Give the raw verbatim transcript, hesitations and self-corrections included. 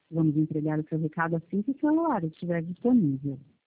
Vamos entregar o seu recado assim que o celular estiver disponível.